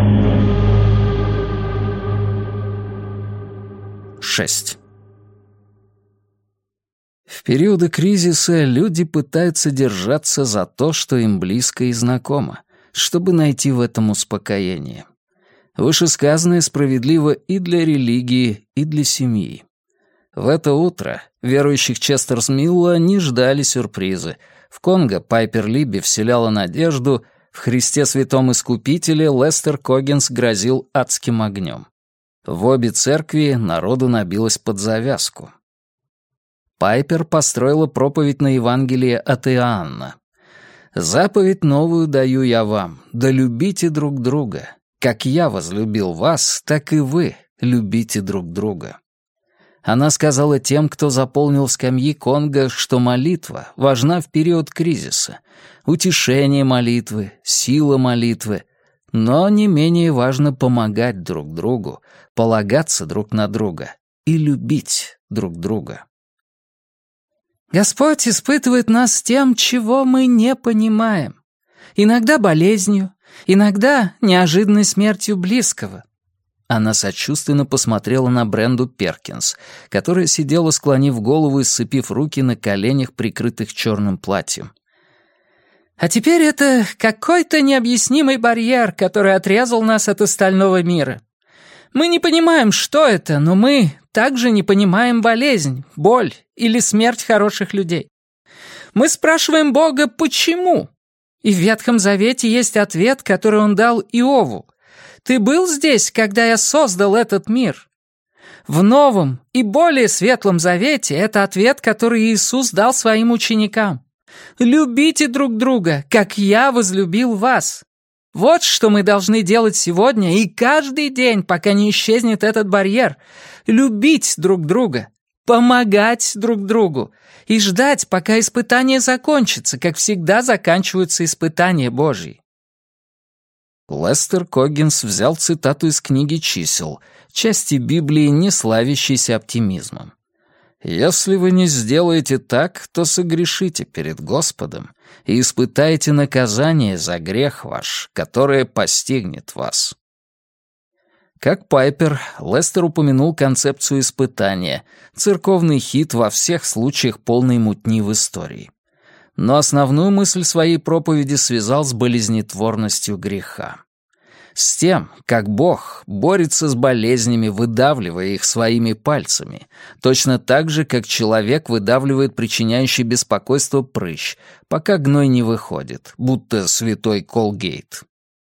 6. В периоды кризиса люди пытаются держаться за то, что им близко и знакомо, чтобы найти в этом успокоение. Вышесказанное справедливо и для религии, и для семьи. В это утро верующих Честерс-Милла не ждали сюрпризы. В Конго Пайпер Либби вселяла надежду, в Христе Святом Искупителе Лестер Коггинс грозил адским огнем. В обе церкви народу набилось под завязку. Пайпер построила проповедь на Евангелие от Иоанна. «Заповедь новую даю я вам, да любите друг друга. Как я возлюбил вас, так и вы любите друг друга». Она сказала тем, кто заполнил скамьи Конго, что молитва важна в период кризиса. Утешение молитвы, сила молитвы. Но не менее важно помогать друг другу, полагаться друг на друга и любить друг друга. Господь испытывает нас тем, чего мы не понимаем. Иногда болезнью, иногда неожиданной смертью близкого. Она сочувственно посмотрела на Бренду Перкинс, которая сидела, склонив голову и сцепив руки на коленях, прикрытых черным платьем. А теперь это какой-то необъяснимый барьер, который отрезал нас от остального мира. Мы не понимаем, что это, но мы также не понимаем болезнь, боль или смерть хороших людей. Мы спрашиваем Бога, почему? И в Ветхом Завете есть ответ, который он дал Иову. «Ты был здесь, когда я создал этот мир?» В Новом и более Светлом Завете это ответ, который Иисус дал своим ученикам. «Любите друг друга, как я возлюбил вас». Вот что мы должны делать сегодня и каждый день, пока не исчезнет этот барьер. Любить друг друга, помогать друг другу и ждать, пока испытание закончится, как всегда заканчиваются испытания Божьи. Лестер Коггинс взял цитату из книги «Чисел», части Библии, не славящейся оптимизмом. «Если вы не сделаете так, то согрешите перед Господом и испытаете наказание за грех ваш, которое постигнет вас». Как Пайпер, Лестер упомянул концепцию испытания, церковный хит во всех случаях полной мутни в истории. Но основную мысль своей проповеди связал с болезнетворностью греха. С тем, как Бог борется с болезнями, выдавливая их своими пальцами, точно так же, как человек выдавливает причиняющий беспокойство прыщ, пока гной не выходит, будто святой Колгейт.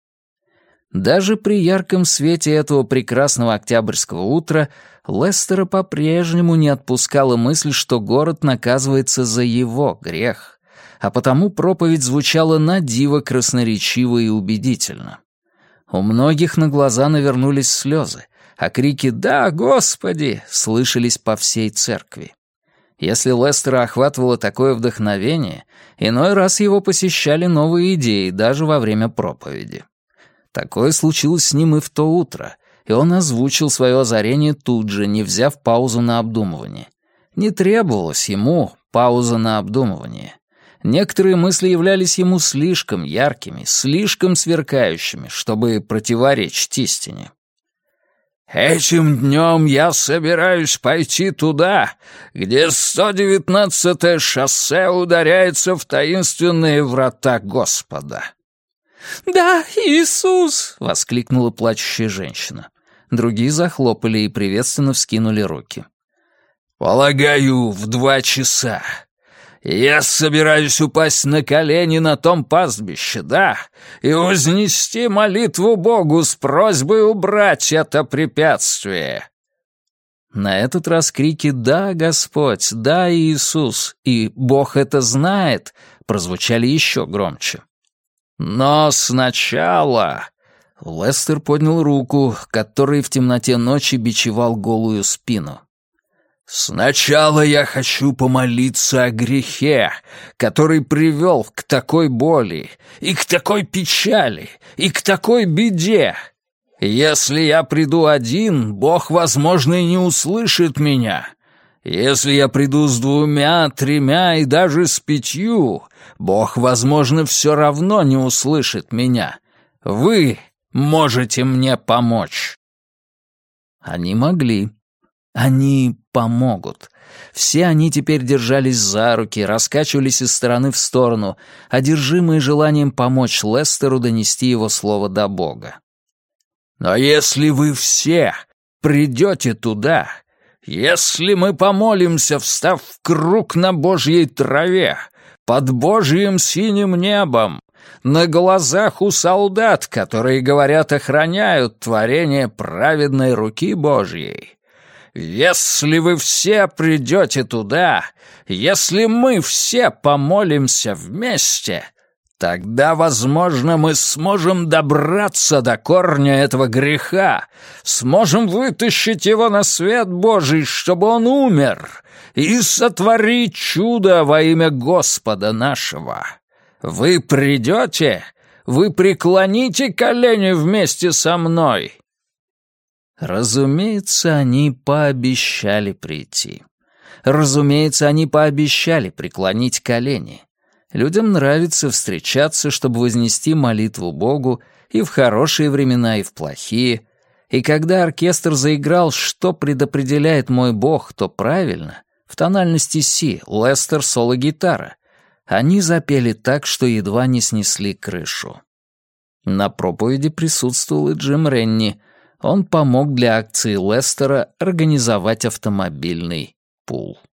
Даже при ярком свете этого прекрасного октябрьского утра Лестера по-прежнему не отпускала мысль, что город наказывается за его грех, а потому проповедь звучала надиво красноречиво и убедительно. У многих на глаза навернулись слезы, а крики «Да, Господи!» слышались по всей церкви. Если Лестера охватывало такое вдохновение, иной раз его посещали новые идеи даже во время проповеди. Такое случилось с ним и в то утро, и он озвучил свое озарение тут же, не взяв паузу на обдумывание. Не требовалось ему пауза на обдумывание. Некоторые мысли являлись ему слишком яркими, слишком сверкающими, чтобы противоречить истине. «Этим днем я собираюсь пойти туда, где 119-е шоссе ударяется в таинственные врата Господа». «Да, Иисус!» — воскликнула плачущая женщина. Другие захлопали и приветственно вскинули руки. «Полагаю, в 2 часа. Я собираюсь упасть на колени на том пастбище, да, и вознести молитву Богу с просьбой убрать это препятствие». На этот раз крики «Да, Господь! Да, Иисус!» и «Бог это знает!» прозвучали еще громче. «Но сначала...» Лестер поднял руку, которой в темноте ночи бичевал голую спину. «Сначала я хочу помолиться о грехе, который привел к такой боли, и к такой печали, и к такой беде. Если я приду один, Бог, возможно, и не услышит меня. Если я приду с 2, 3 и даже с 5, Бог, возможно, все равно не услышит меня. Вы можете мне помочь?» Они могли. Они помогут. Все они теперь держались за руки, раскачивались из стороны в сторону, одержимые желанием помочь Лестеру донести его слово до Бога. «Но если вы все придете туда, если мы помолимся, встав в круг на Божьей траве, под Божьим синим небом, на глазах у солдат, которые, говорят, охраняют творение праведной руки Божьей, если вы все придете туда, если мы все помолимся вместе, тогда, возможно, мы сможем добраться до корня этого греха, сможем вытащить его на свет Божий, чтобы он умер, и сотворить чудо во имя Господа нашего. Вы придете? Вы преклоните колени вместе со мной?» Разумеется, они пообещали прийти. Разумеется, они пообещали преклонить колени. Людям нравится встречаться, чтобы вознести молитву Богу и в хорошие времена, и в плохие. И когда оркестр заиграл «Что предопределяет мой Бог, то правильно», в тональности си, Лестер, соло-гитара, они запели так, что едва не снесли крышу. На проповеди присутствовал и Джим Ренни. Он помог для акции Лестера организовать автомобильный пул.